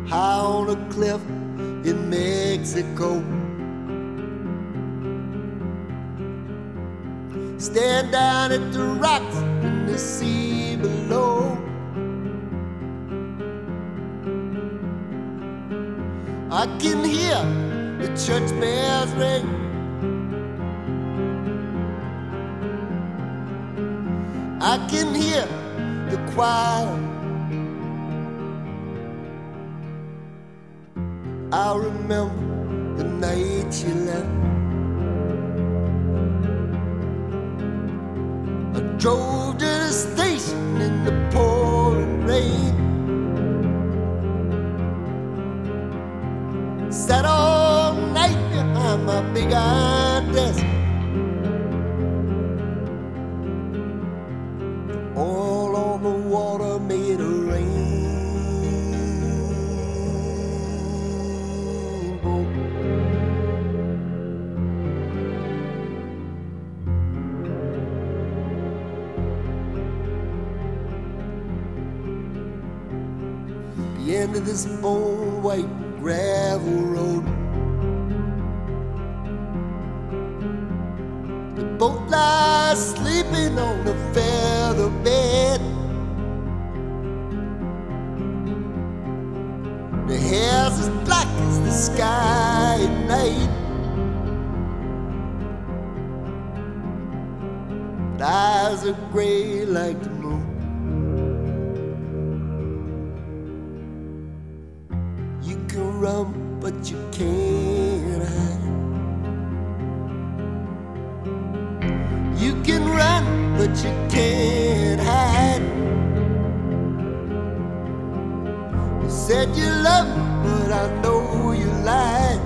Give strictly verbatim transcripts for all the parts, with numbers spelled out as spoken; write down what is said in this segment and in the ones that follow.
high on a cliff in Mexico. Stand down at the rocks in the sea below. I can hear the church bells ring. I can hear the choir. I remember the night you left. I drove to the station in the pouring rain. Sat all night behind my big iron desk. All on the water made a rainbow. The end of this bone white gravel road. The boat lies sleeping on the feather bed. The hair's as black as the sky at night. The eyes are gray like the moon. You can run, but you can't hide. You can run, but you can't hide. You said you love me, but I know you lied.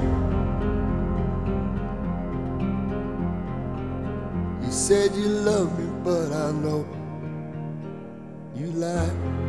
You said you love me, but I know you lied.